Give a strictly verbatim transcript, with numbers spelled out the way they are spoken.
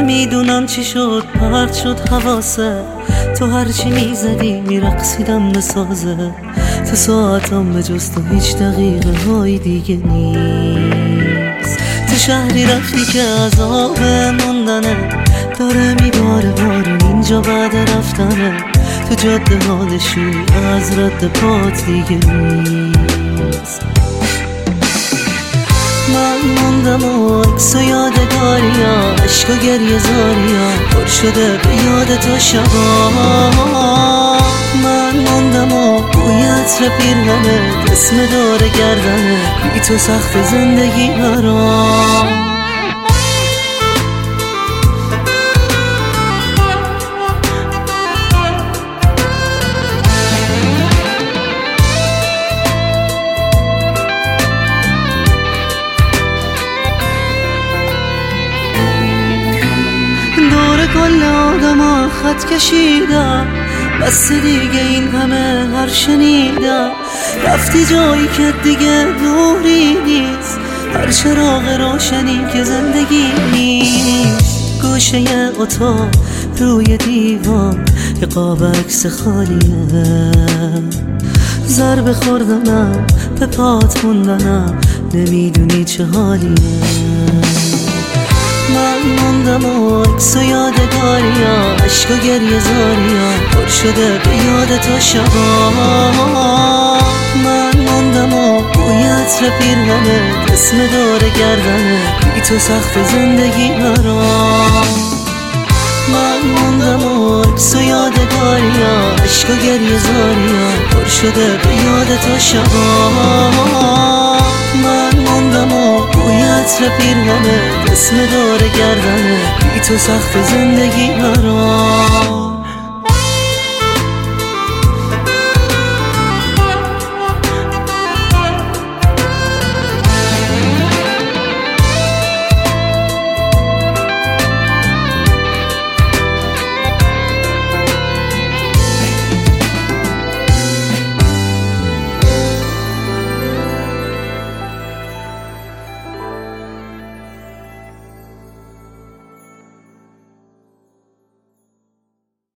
نمیدونم چی شد پرت شد حواسه، تو هرچی میزدی میرقصیدم به سازه، تو ساعتم به جز تو هیچ دقیقه های دیگه نیست. تو شهری رفتی که عذاب موندنه داره میباره بارون اینجا بعد رفتنه، تو جاده حالشوی از رد پات دیگه نیست. من موندم و عکس و یادگاریا، عشق و گریه زاریا پر شده به یاد تو شبا. من موندم و بوی عطر پیرهنت اسم دور گردنه، بی تو سخت زندگی برام. کل آدم ها خط کشیدم، بس دیگه این همه هر شنیدم، رفتی جایی که دیگه دوری نیست، هر چراغ روشنی که زندگی نیست. گوشه اتاق روی دیوار یه قاب عکس خالیه، ضربه خوردنم به پات موندنم نمیدونی چه حالیه. من موندم و عکس و یادگاریا، عشق و گریه زاریا پر شده به یاد تو شبا. من موندم و بوی عطر پیرهنت اسم دور گردنه، بی تو سخت زندگی برام. من موندم و عکس و یادگاریا، عشق و گریه زاریا پر شده به یاد تو شبا. من موندم و بوی عطر پیرهنت اسم دور گردنه، بی تو سخت زندگی برام.